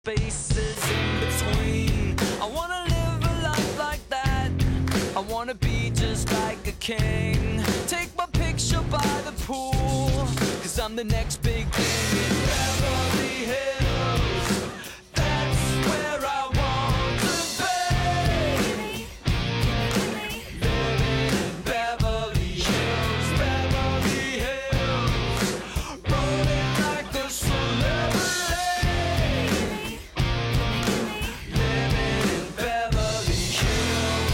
spaces in between. I wanna live a life like that. I wanna be just like a king. Take my picture by the pool, 'cause I'm the next big thing in Beverly Hills. That's where I want to be. Living in Beverly Hills, Beverly Hills. Rolling like a celebrity. Living in Beverly Hills.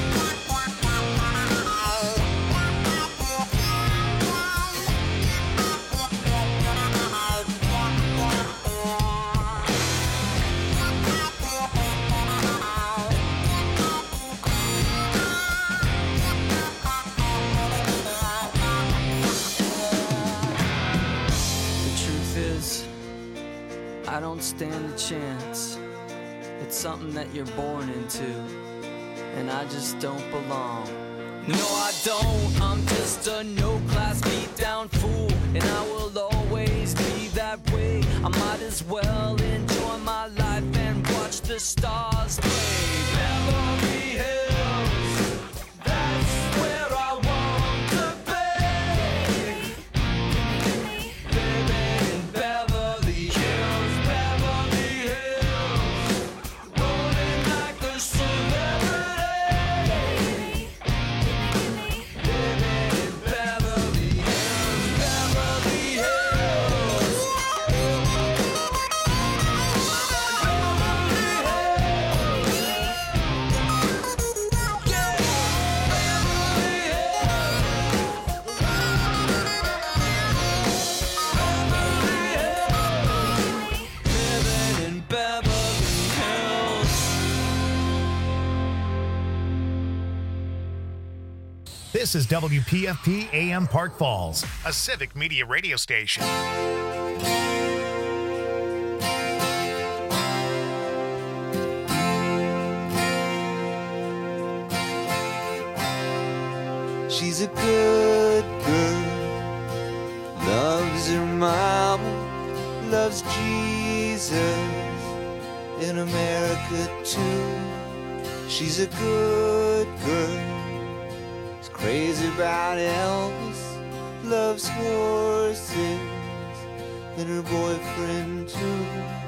The truth is, I don't stand a chance. It's something that you're born into, and I just don't belong. No, I don't. I'm just a no-class beat-down fool, and I will always be that way. I might as well enjoy my life and watch the stars play. Beverly Hills, that's where I want to be. Living in Beverly Hills, Beverly Hills. Rolling like a celebrity. Living in Beverly Hills, Beverly Hills. Living in Beverly Hills. This is WPFP AM Park Falls, a civic media radio station. She's a good girl, loves her mama, loves Jesus, in America too. She's a good girl, is crazy about Elvis, loves horses, and her boyfriend too.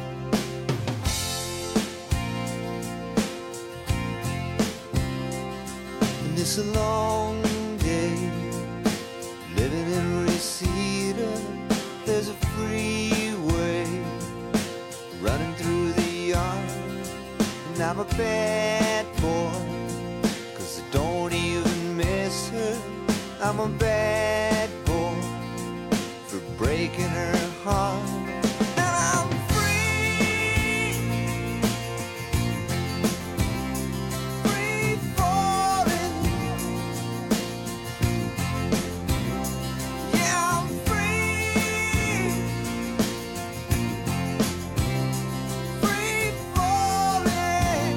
And it's a long day living in Reseda. There's a freeway running through the yard, and I'm a bad boy, 'cause I don't even miss her. I'm a bad boy for breaking her heart. And I'm free, free falling. Yeah, I'm free, free falling.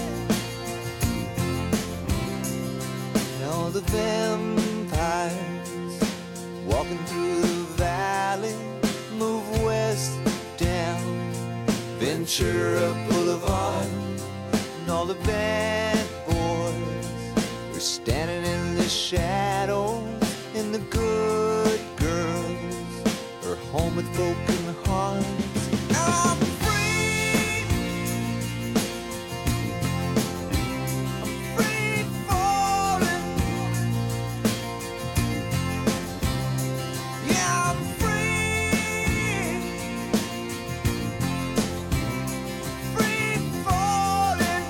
And all the vampires walking through the valley move west down Ventura Boulevard, and all the bad boys are standing in the shadows, and the good girls are home with broken hearts. I'm free, I'm free falling. Yeah, I'm free, free falling.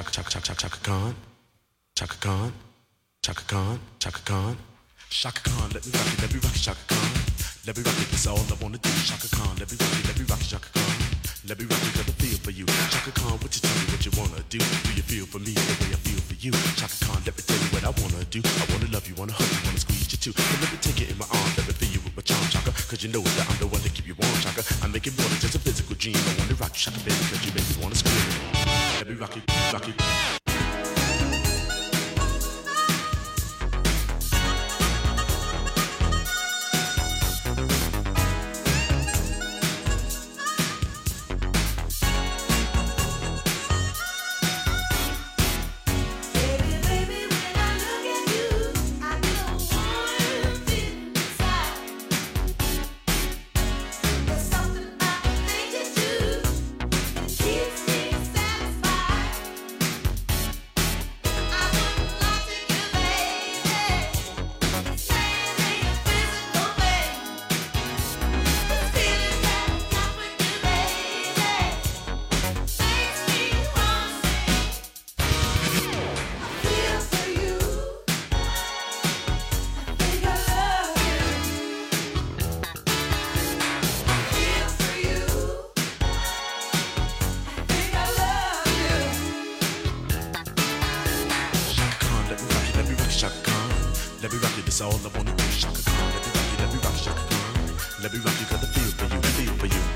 Chaka Khan, Chaka Khan, Chaka Khan, Chaka Khan, Chaka Khan, let me rock it, Chaka Khan, let me rock it, that's all I wanna do, Chaka Khan, let me rock it, Chaka Khan, let me rock it, got a feel for you, Chaka Khan, what you tell me what you wanna do you feel for me the way I feel for you, Chaka Khan, let me tell you what I wanna do, I wanna love you, wanna hug you, wanna squeeze you too, but let me take it in my arms, let me feel you with my charm, Chaka, cause you know that I'm the one to keep you warm, Chaka, I make it more than just a physical dream, I wanna rock you, Chaka, baby, cause you make me wanna scream, let me rock it, rock it. All I wanna do, Chaka Khan, let me rock it, Chaka Khan, let me rock it, got the feel for you, feel for you.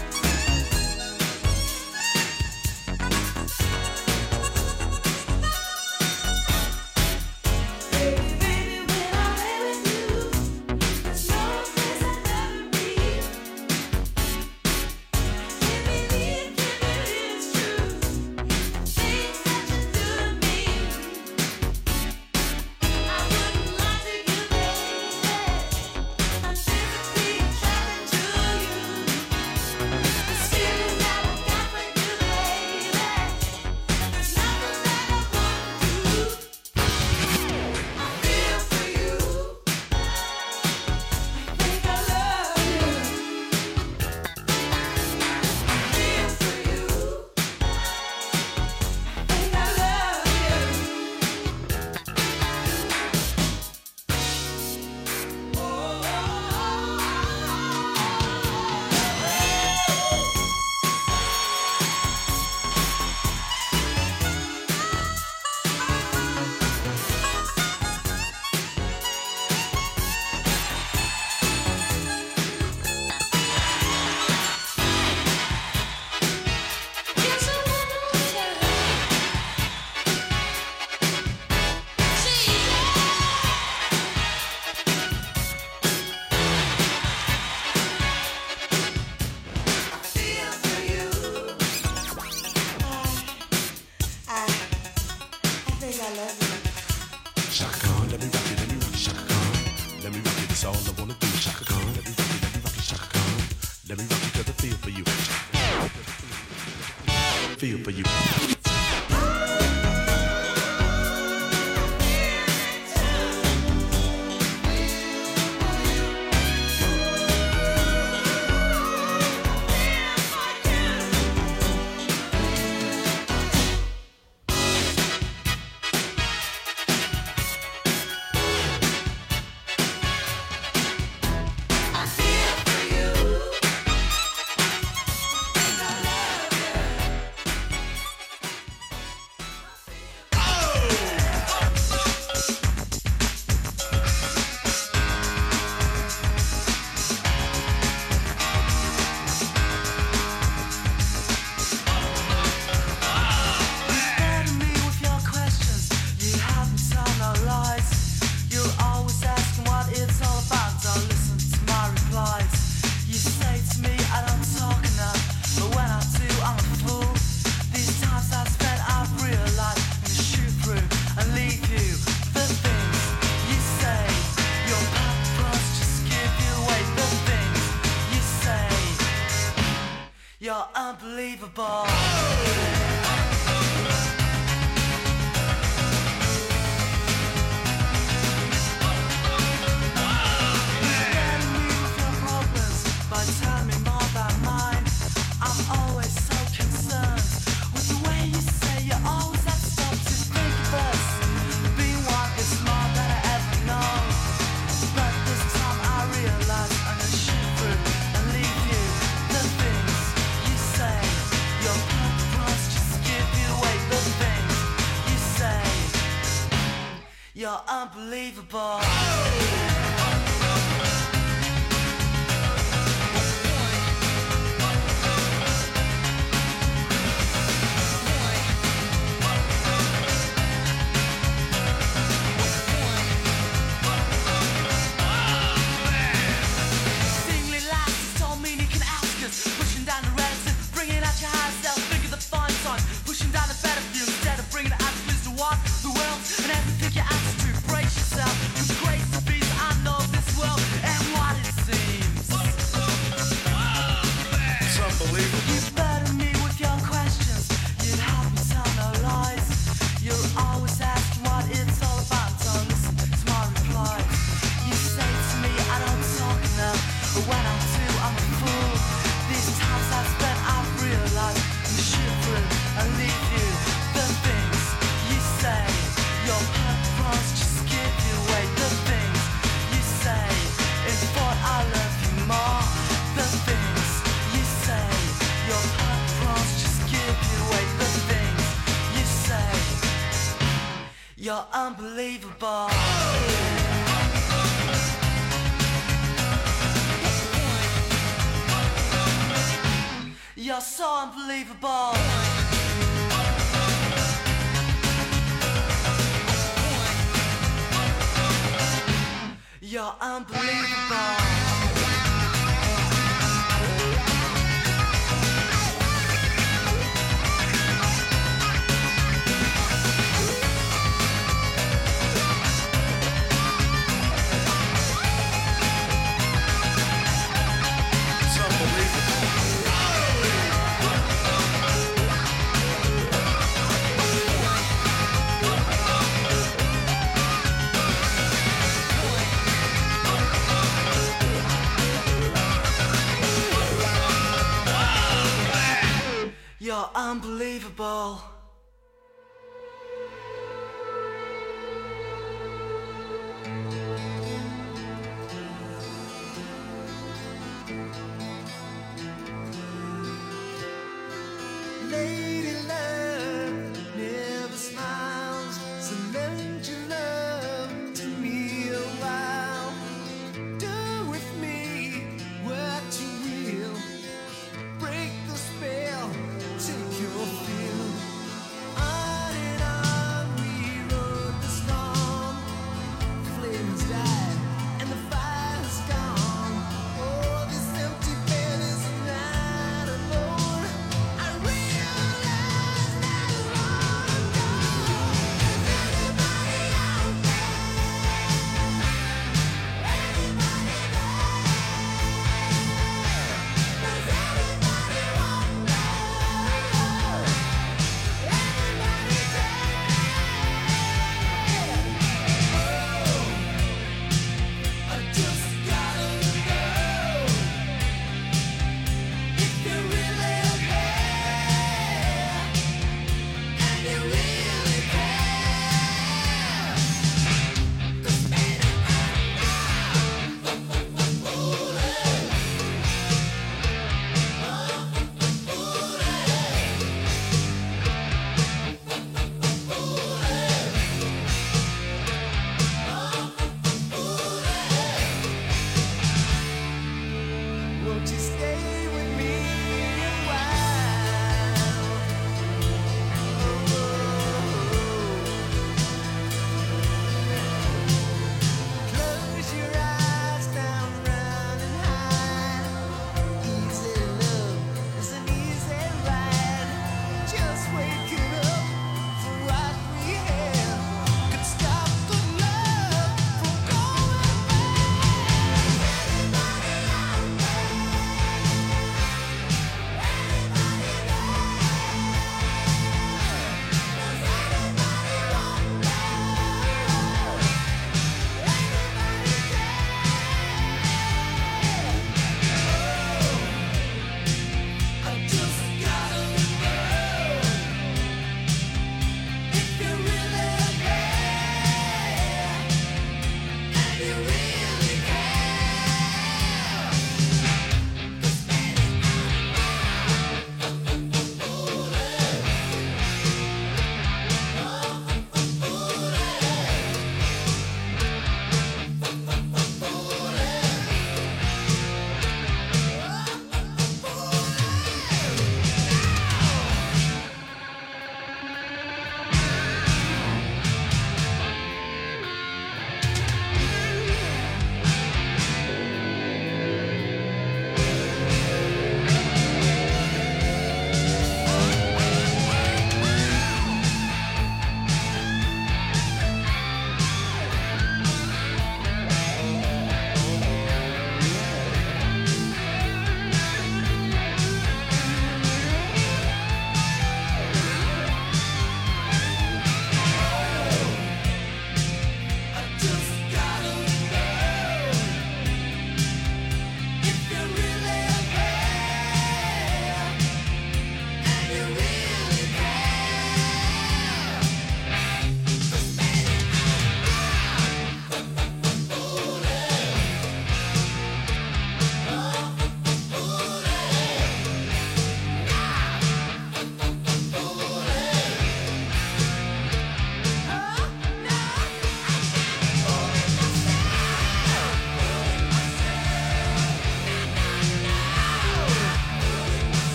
Feel for you. You're unbelievable. Pushing down the relative, bringing out your higher self. Think of the fun time, pushing down the better view instead of bringing it out to walk the world and everything you ask to. Brace yourself, with grace to be. I know this world and what it seems. It's unbelievable. You burden me with your questions. You help me tell no lies. You're always asking what it's all about. So listen to my replies. You say to me I don't talk enough, but when I do I'm a fool. These times I've spent, I've realized I'm shivering and leave you. The things you say, your purpose just give you away. The things you say is what I love you more. The things you say, your purpose just give you away. The things you say, you're unbelievable. You're so unbelievable. You're unbelievable. You're unbelievable. Lady love never smiles, so lend your love to me a while. Do with me what you will, break the spell, take your fill.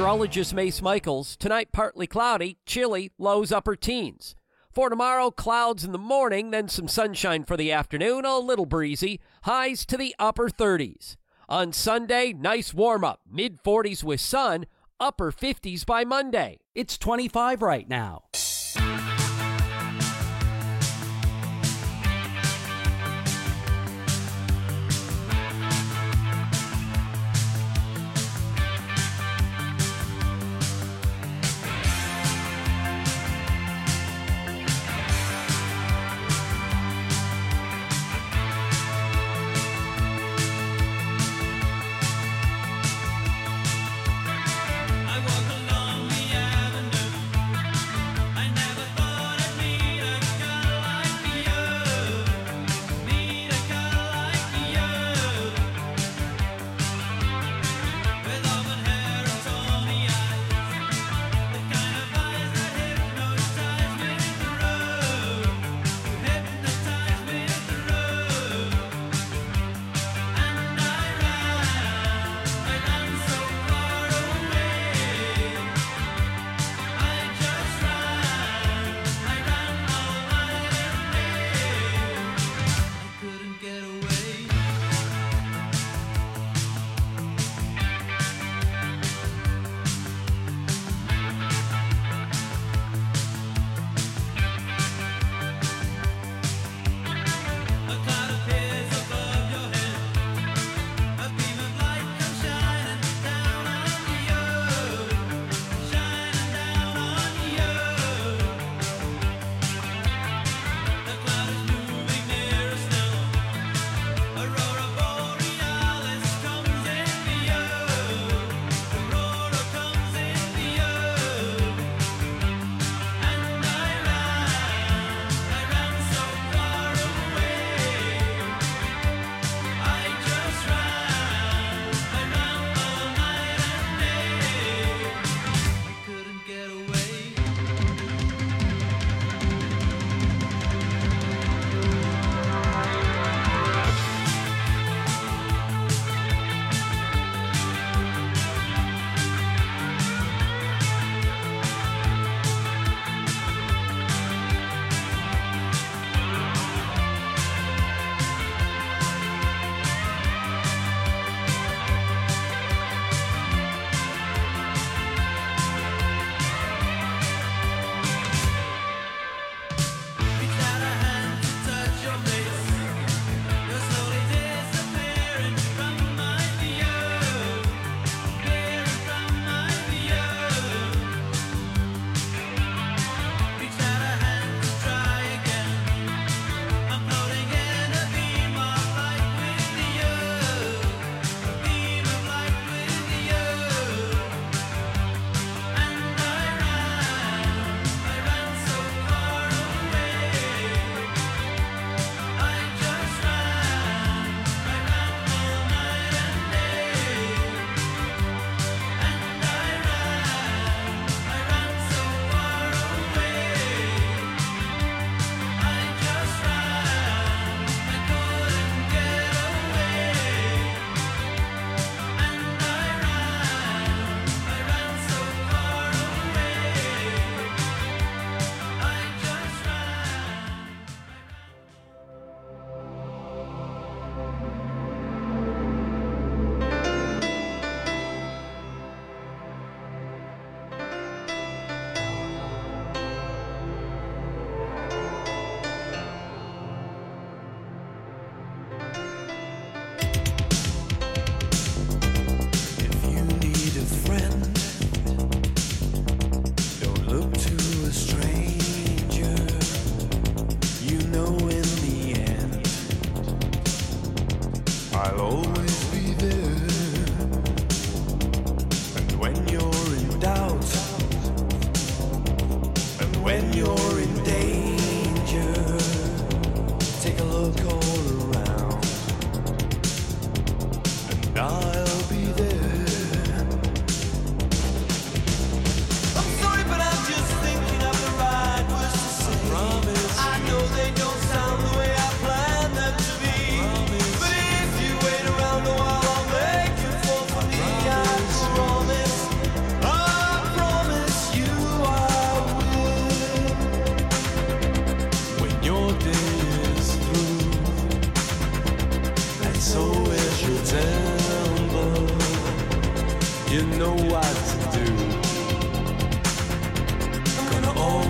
Meteorologist Mace Michaels. Tonight, partly cloudy, chilly, lows upper teens. For tomorrow, clouds in the morning, then some sunshine for the afternoon, a little breezy, highs to the upper 30s. On Sunday, nice warm-up, mid-40s with sun, upper 50s by Monday. It's 25 right now.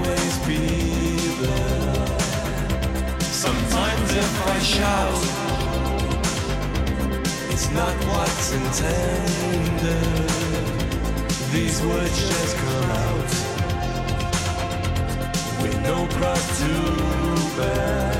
always be there. Sometimes if I shout, it's not what's intended. These words just come out with no cross to bear.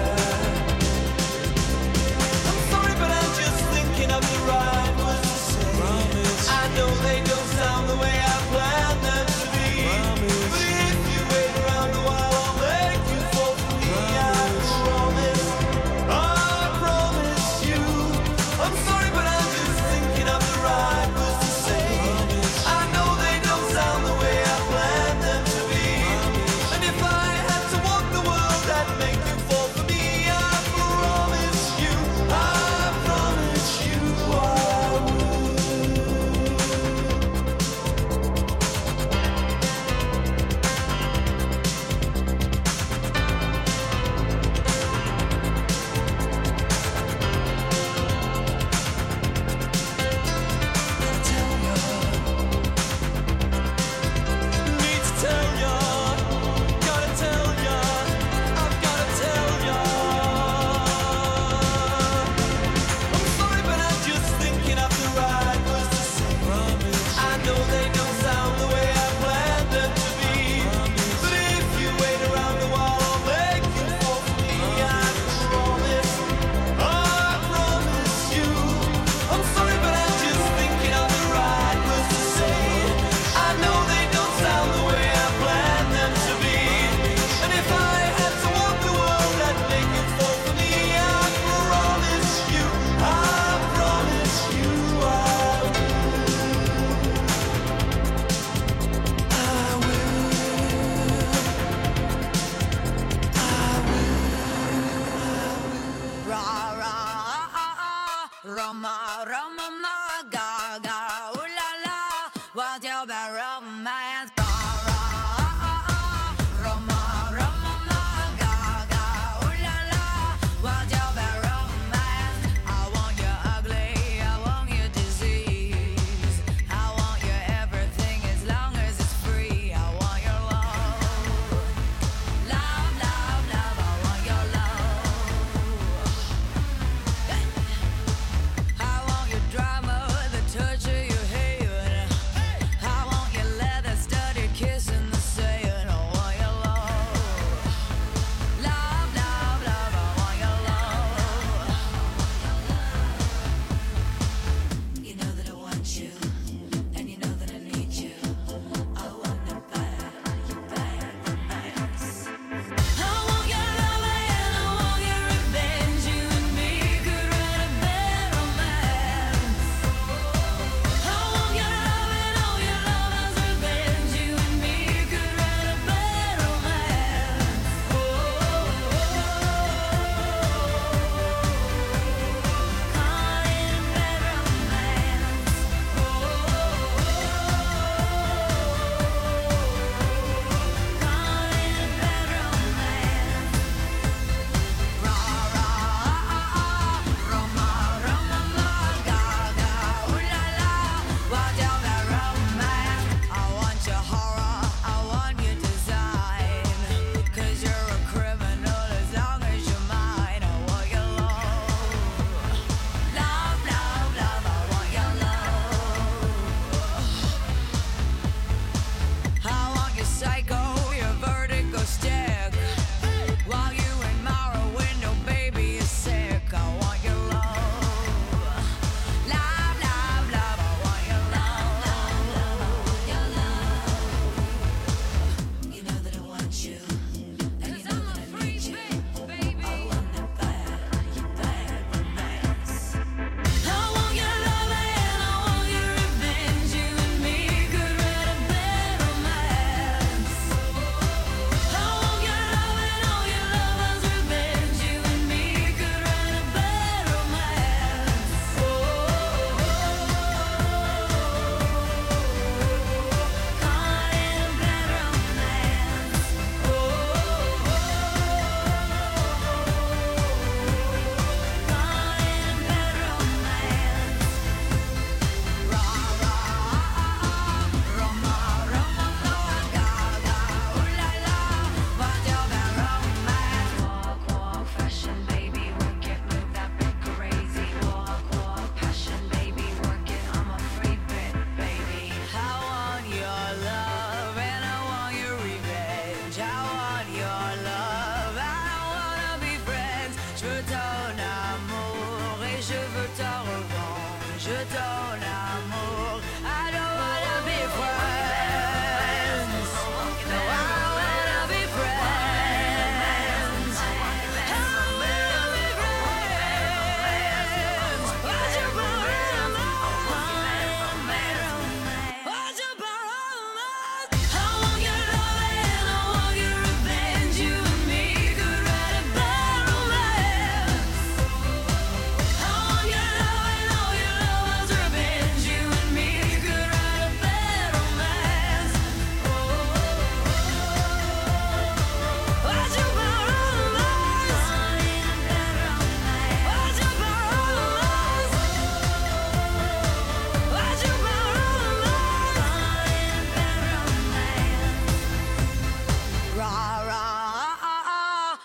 I'm sorry, but I'm just thinking of the right words to say. Promise. I know they don't sound the way I planned them to be. Promise. But if you wait around a while, I'll make you fall for me. Promise. I promise you. I'm sorry, but I'm just thinking of the right words to say. Promise. I know they don't sound the way I planned them to be. Promise. And if I had to walk the world, I'd make you fall for me.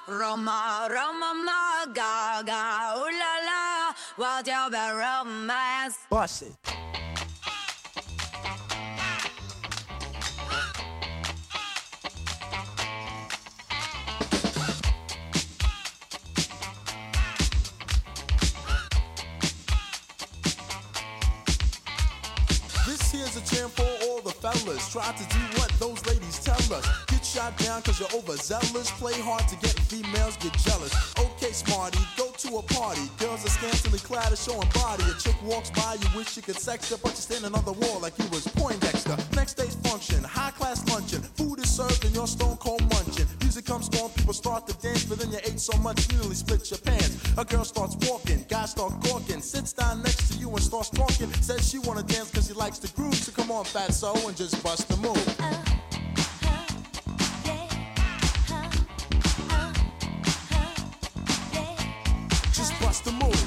Roma, Roma, ma, gaga, ooh la la, what's your bad romance? Bust it. This here's a jam for all the fellas. Try to do what those ladies tell us. Get shot down cause you're overzealous. Play hard to get females, get jealous. Okay, smarty, go to a party. Girls are scantily clad and showing body. A chick walks by, you wish you could sex her, but you're standing on the wall like you was Poindexter. Next day's function, high class luncheon. Food is served and you're stone cold munching. Music comes on, people start to dance, but then you ate so much you nearly split your pants. A girl starts walking, guys start gawking. Sits down next to you and starts talking. Says she wanna dance cause she likes the groove. So come on, fatso, and just bust the move. Just bust the move.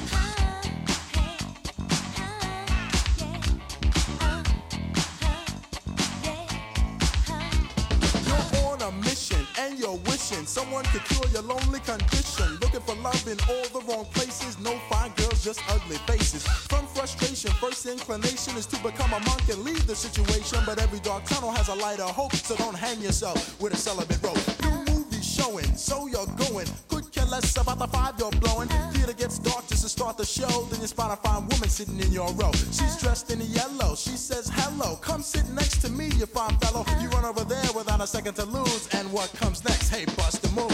You're on a mission and you're wishing someone could cure your lonely condition. Looking for love in all the wrong places. No fine girls, just ugly faces. From frustration, first inclination is to become a monk and leave the situation. But every dark tunnel has a light of hope, so don't hang yourself with a celibate rope. New movie showing, so you're going. Could care less about the five you're blowing. Theater gets dark just to start the show. Then you spot a fine woman sitting in your row. She's dressed in yellow. She says hello. Come sit next to me, you fine fellow. You run over there without a second to lose. And what comes next? Hey, bust the move.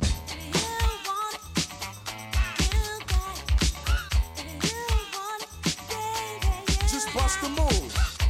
Just bust the move.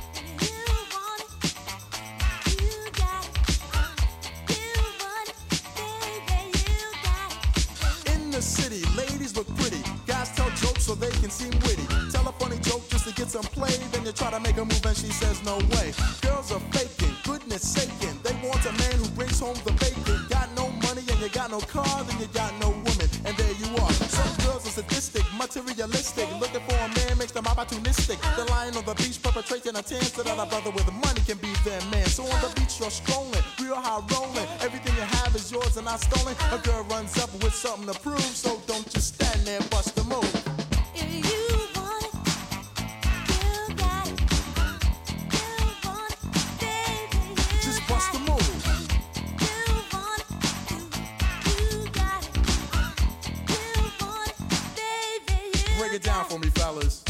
In the city, ladies look pretty. Guys tell jokes so they can seem witty. Tell a funny joke just to get some play. Then you try to make a move and she says no way. Girls are faking, goodness saking. They want a man who brings home the bacon. Got no money and you got no car, then you got no woman. And there you are. Some girls are sadistic, materialistic. Looking for a man makes them opportunistic. They're lying on the beach perpetrating a tan so that a brother with money can be their man. So on the beach you're strolling, real high rolling. Everything you have is yours and not stolen. A girl runs up with something to prove, so don't just stand there, bust the move. Just bust the move. Break it down for me, fellas.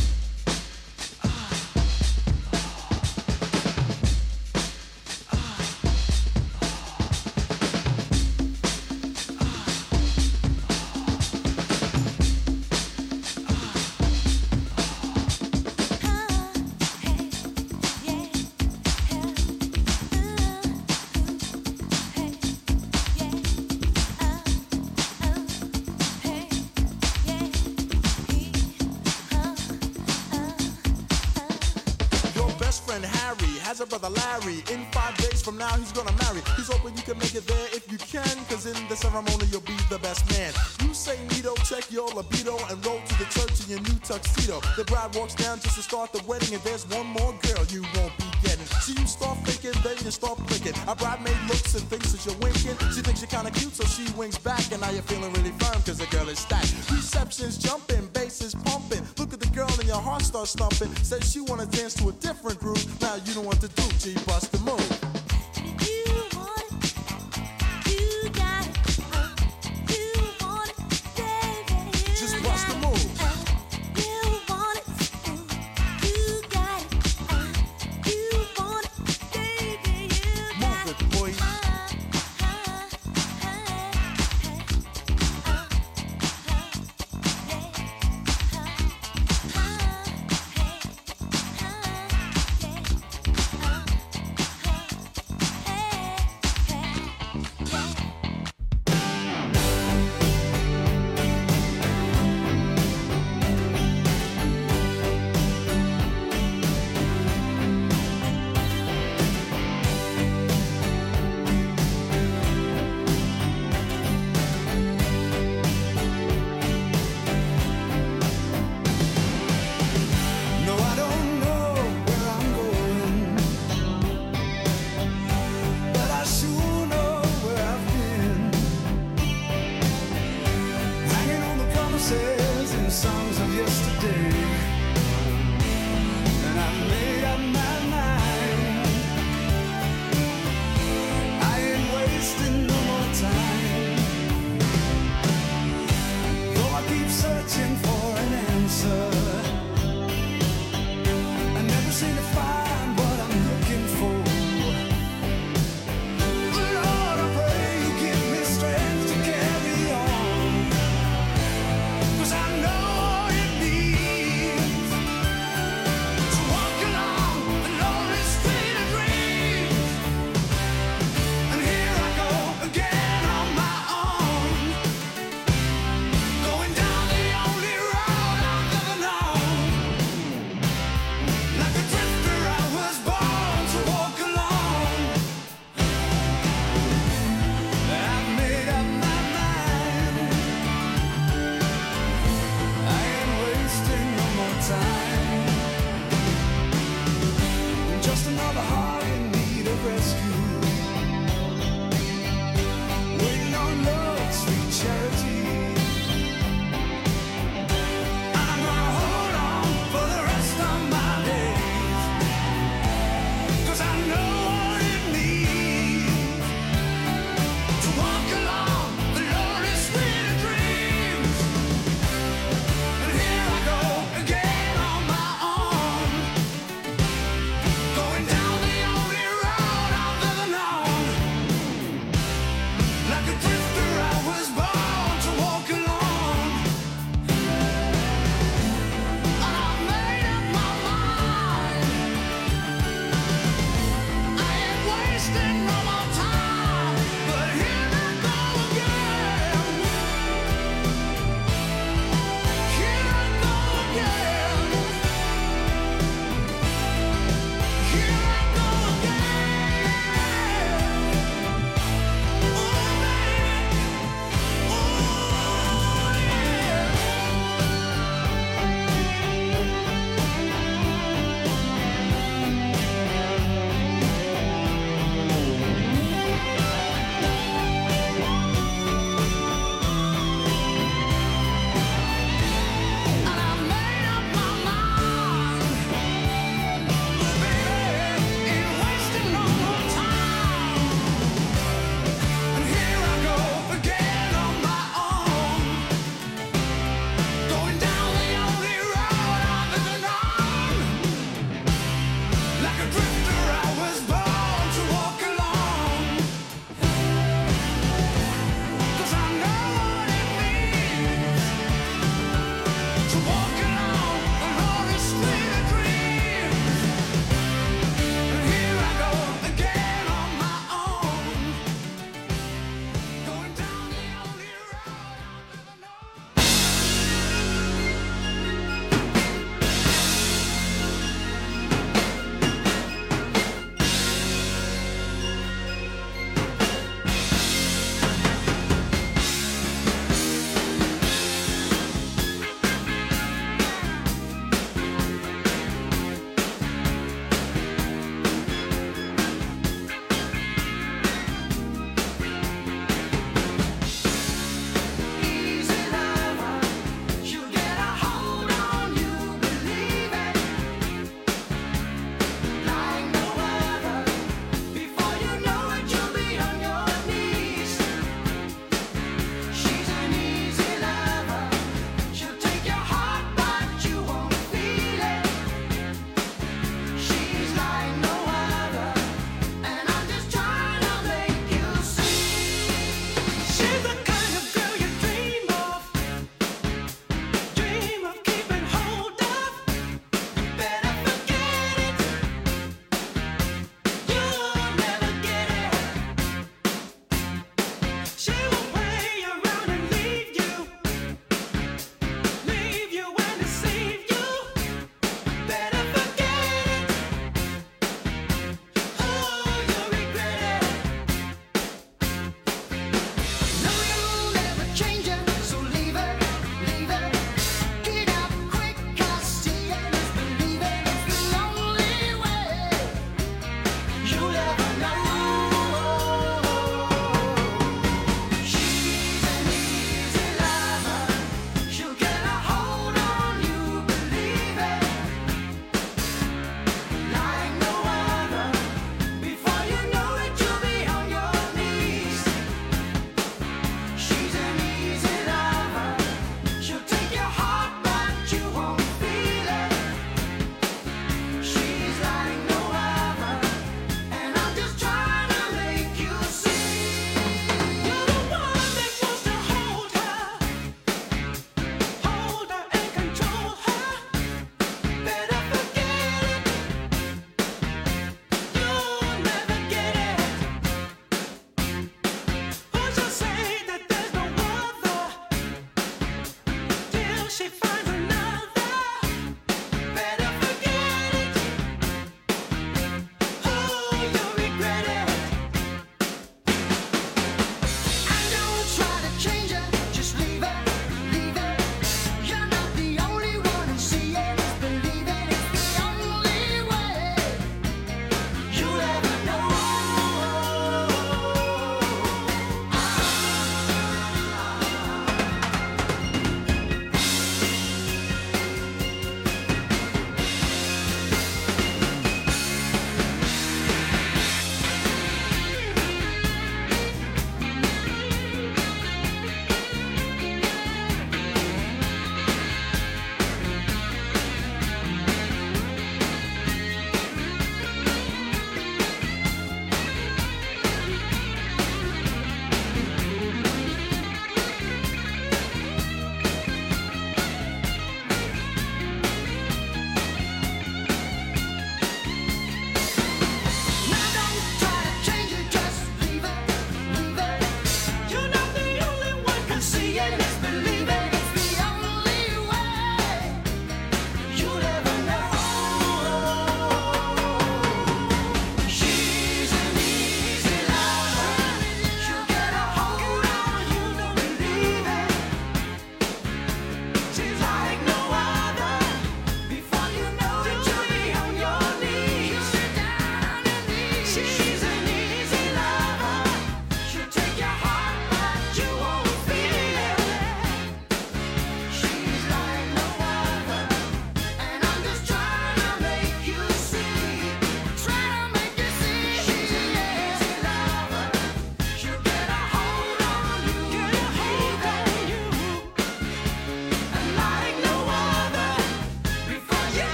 Harry has a brother Larry. In 5 days from now he's gonna marry. He's hoping you can make it there if you can, cause in the ceremony you'll be the best man. You say neato, check your libido, and roll to the church in your new tuxedo. The bride walks down just to start the wedding, and there's one more girl you won't be getting. So you start thinking, then you start blinking. A bridemaid looks and thinks that you're winking. She thinks you're kinda cute, so she winks back, and now you're feeling really firm cause the girl is stacked. Reception's jumping, bass is pumping. Look at the girl and your heart starts thumping. Says she wanna dance to a different groove. Now you know what to do, G, bust the move. Just bust the move. Move it, boy.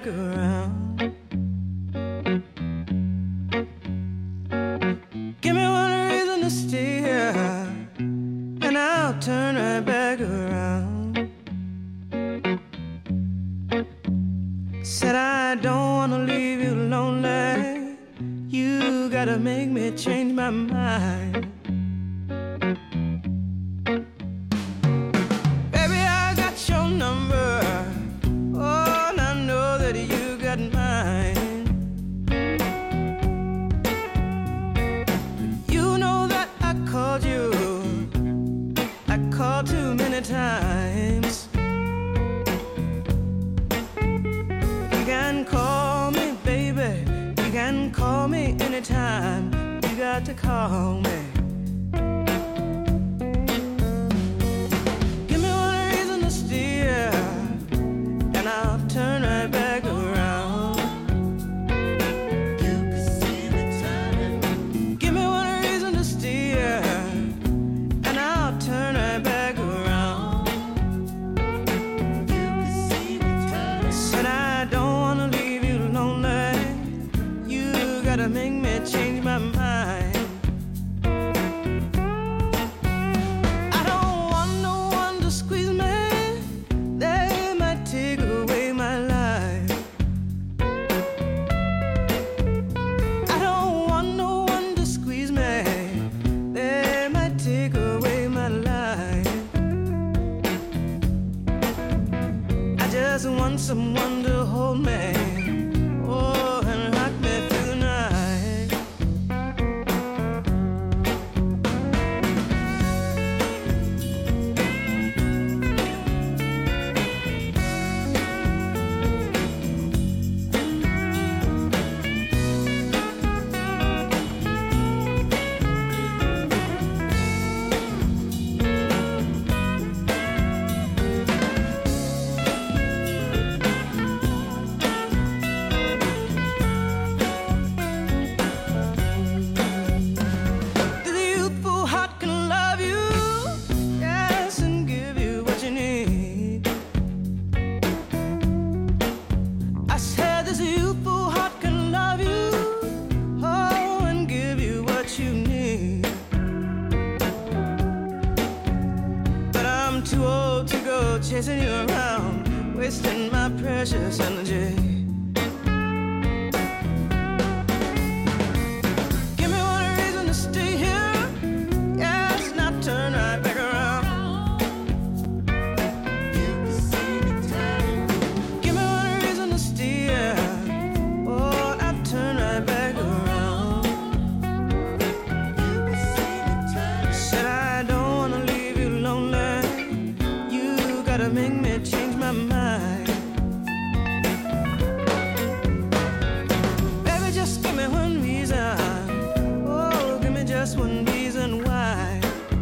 back around. Give me one reason to stay here, and I'll turn right back around. Said I don't wanna leave you lonely. You gotta make me change my mind. Baby, I got your number. Oh, and I know that you got mine. You know that I called you. I called too many times. You can call me, baby. You can call me anytime. You got to call me. Give me one reason to steer, and I'll turn right back around. You can see me turning. Give me one reason to steer, and I'll turn right back around. You can see me turning. Said I don't wanna leave you lonely. You gotta make me change my mind. I don't want no one to squeeze me. They might take away my life. I don't want no one to squeeze me. They might take away my life. I just want someone to hold me. Oh, and rock me through the night. The youthful heart can love you, yes, and give you what you need. I said this youthful heart can love you, oh, and give you what you need. But I'm too old to go chasing you around, wasting my precious energy. Give me one reason to stay here, yes, and I'll turn right back around. You can see me turning. Give me one reason to stay here, oh, and I'll turn right back around. You can see me turning. Said I don't wanna leave you lonely. You gotta make me change my mind. Baby, just give me one reason. Oh, give me just one reason why.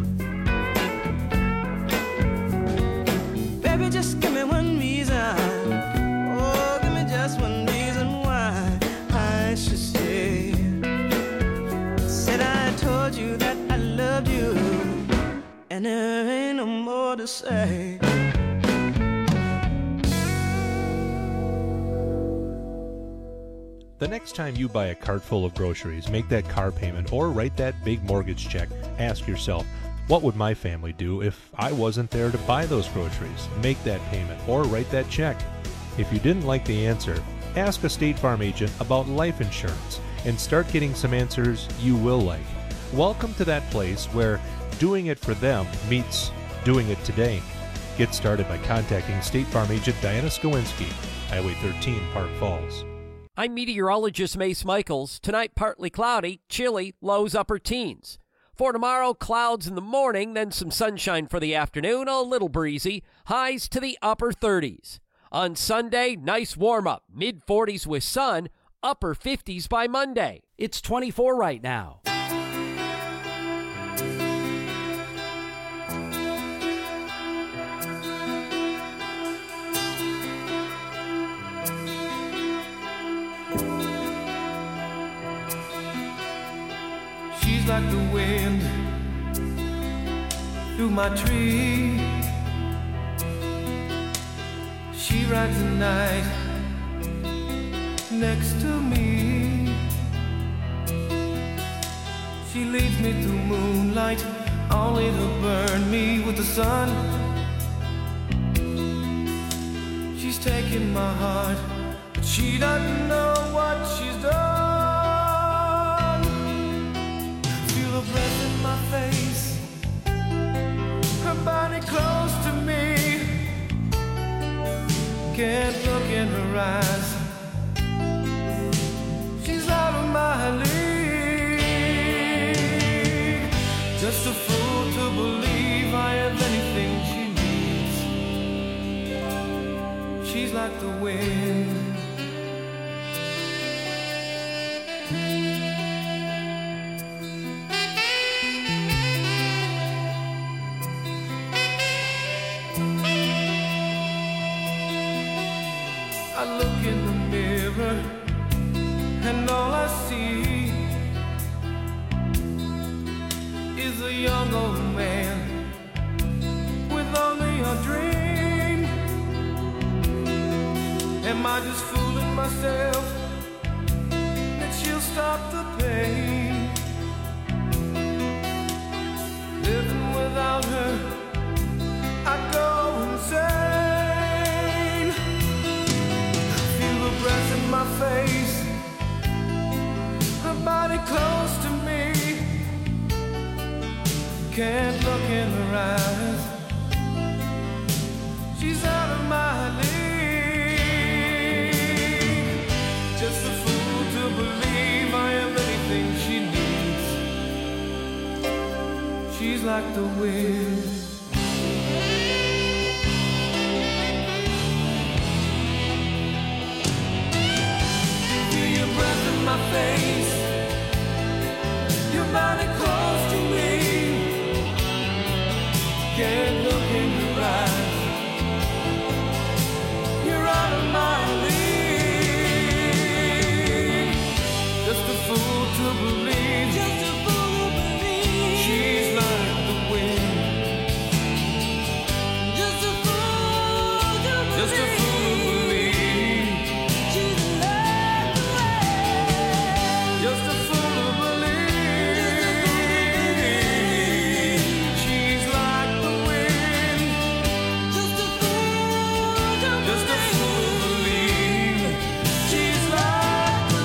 Baby, just give me one reason. Oh, give me just one reason why I should stay. Said I told you that I loved you, and there ain't no more to say. The next time you buy a cart full of groceries, make that car payment, or write that big mortgage check, ask yourself, what would my family do if I wasn't there to buy those groceries, make that payment, or write that check? If you didn't like the answer, ask a State Farm agent about life insurance and start getting some answers you will like. Welcome to that place where doing it for them meets doing it today. Get started by contacting State Farm agent Diana Skowinski, Highway 13, Park Falls. I'm meteorologist Mace Michaels. Tonight, partly cloudy, chilly, lows upper teens. For tomorrow, clouds in the morning, then some sunshine for the afternoon, a little breezy, highs to the upper 30s. On Sunday, nice warm-up, mid-40s with sun, upper 50s by Monday. It's 24 right now. She's like the wind through my tree. She rides the night next to me. She leads me through moonlight, only to burn me with the sun. She's taking my heart, but she doesn't know what she's done. Feel her breath in my face, her body close to me. Can't look in her eyes, she's out of my league. Just a fool to believe I have anything she needs. She's like the wind. I look in the mirror and all I see is a young old man with only a dream. Am I just fooling myself that she'll stop the pain? Living without her, I go insane. Feel the breath in my face, her body close to me. Can't look in her eyes, she's out of my league. Just a fool to believe I am anything she needs. She's like the wind. Feel your breath in my face, your body close to me. Can't look in your eyes, you're out of my league. Just a fool to believe, just a fool to believe. She's like the wind. Just a fool to believe, just a fool to believe. She's like the wind. Just a fool to believe. She's like the wind. Just a fool to believe. She's like the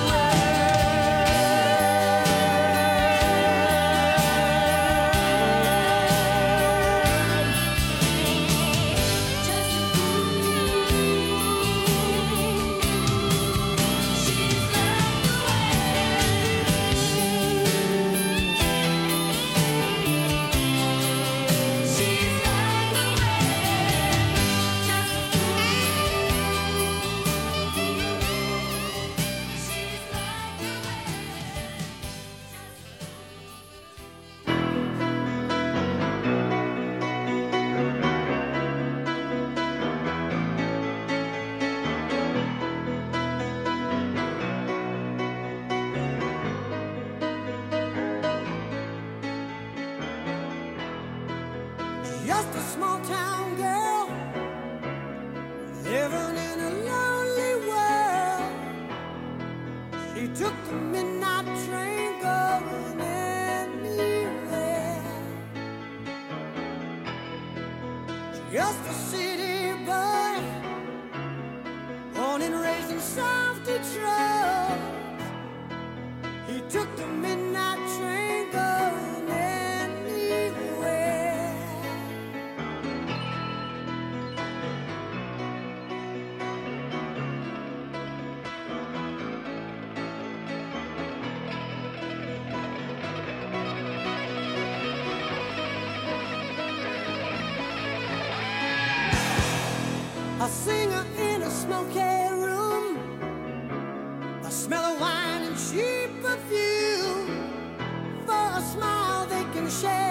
Just a small town girl living in a lonely world. She took the midnight train going anywhere. Just a city boy, born and raised in South Detroit. He took the midnight train going anywhere. A singer in a smoky room, a smell of wine and cheap perfume. For a smile they can share.